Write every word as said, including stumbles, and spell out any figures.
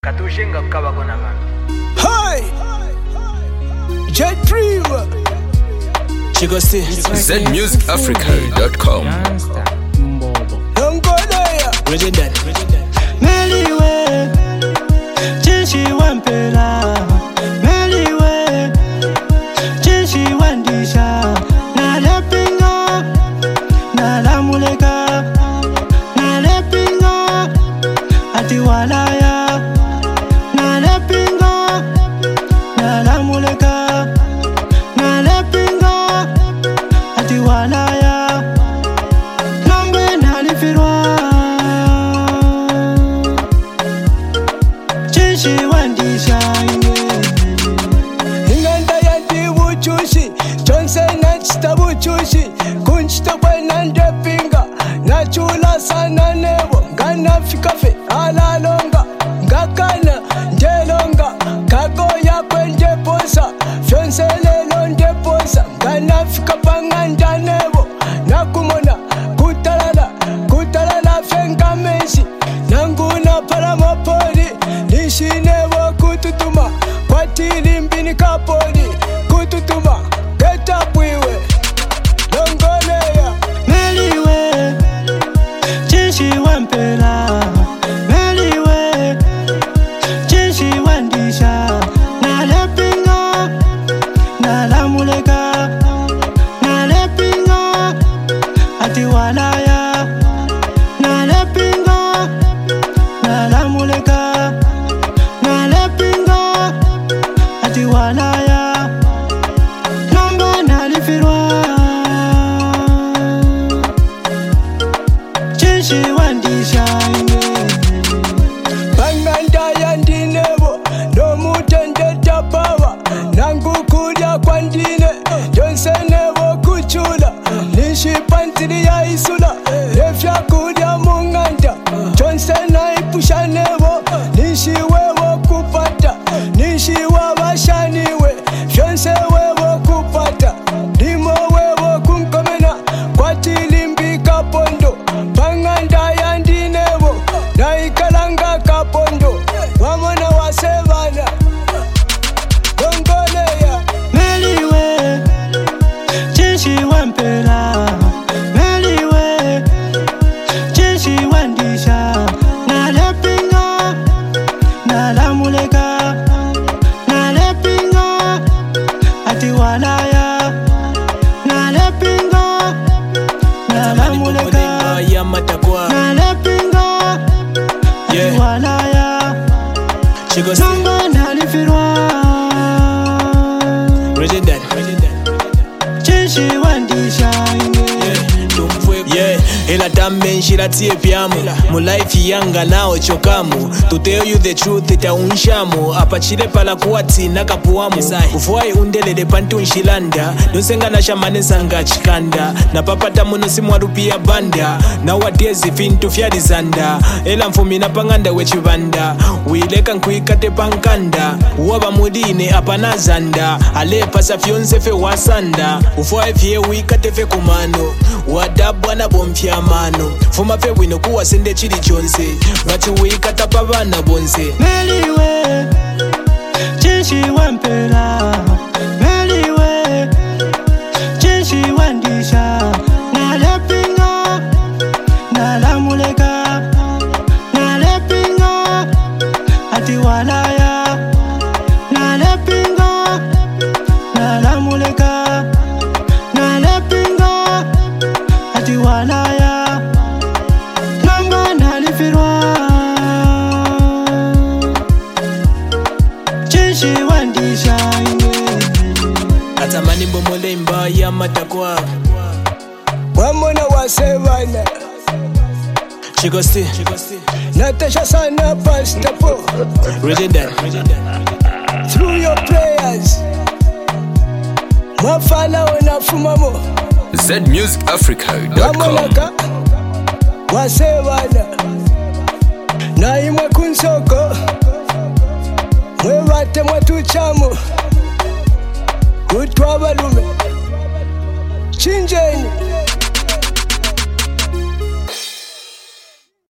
Katushenga kaba kona man. Hi! Jet Prima! Chico C. Z music africa dot com. Nongolaya! Legendary. Meliwe, jinsi wampela. Meliwe, jinsi wandisha. Nalepinga, nalamuleka. Nalepinga, atiwalaya. Nalepinga, nalamuleka. Nalepinga, atiwalaya. Nambe nalifirwa. Inganda yanti buchushi, Johnson nachita buchushi, kunchita bwena ndepinga, nachula sana nebo, ngana fikafe alalonga, ngakana ndelonga, kagoya kwenje posa, fyonse lelo ndeposa, ngana fikapanga ndanebo, nakumona kutalala, kutalala fenga meshi, nanguna paramopori, nishinebo kututuma, kwatili mbini kapoli, kututuma, ketapwiwe, longoleya. Meliwe, jinsi wampela. Meliwe, jinsi wandisha. Nalepinga, nalamuleka. Nalepinga, atiwalaya. Nalepinga, nalamuleka. Nalepinga, atiwalaya. Namba nalifirwa. Jinsi wandisha. Banganda yandinebo, no mutende tapawa, nangukulya kwandine, jonsenebo kuchula, nishipantili ya isula, lefya kulya munganda, jonsena ipusha nebo, nishiwewo kupata, nishiwa bashaniwe, fyonse wewo kupata, limo wewo kunkomena, kwatilimbi kapondo, banganda yandinebo, naikalanga kapondo, wamona wasebana, dongoleya. Meliwe, jinsi wampela. Meliwe, jinsi wandisha. Nalepinga, nalamuleka. Nalepinga, atiwalaya. Nalepinga, nalamuleka. Ya matakwa. Nalepinga, Yeah. atiwalaya. Chico C. Namba nalifirwa. Legendary. Jinsi wandisha. Yeah, ela tambe nshiratie pyamu mu life yanga nao chokamu to tell you the truth itaunshamo apachile pala kuwati nakapuamu ufuai undelele panti unshilanda nosenga na shamane sanga chikanda na papata muno simwarupia banda na wadezi fintu fyalizanda ela mfumi na panganda wechibanda wileka nkuikate pankanda uwaba muline apanazanda alepasa fyonse fe wasanda ufuai fye wikate fe kumano wadabwana bomfya mano fuma fe wino kuwasende chili chonse bati wikatapa bana bonse. Meliwe, jinsi wampela. Meliwe, jinsi wandisha. Nalepinga, nalamuleka. Nalepinga, atiwalaya. Nalepinga, nalamuleka. Nalepinga, atiwalaya. Namba nalifirwa. Jinsi wandisha. Atamani mbomole mba ya matakwa. Wamona wasebana, Chico C. natasha sana pastapo, Legendary. through your prayers, mafala wanafumamo, Z music africa dot com. wamonaka, wasebana, na imwe kunsoko, mwebate mwatuchamu, kutwa balume, chinjeni.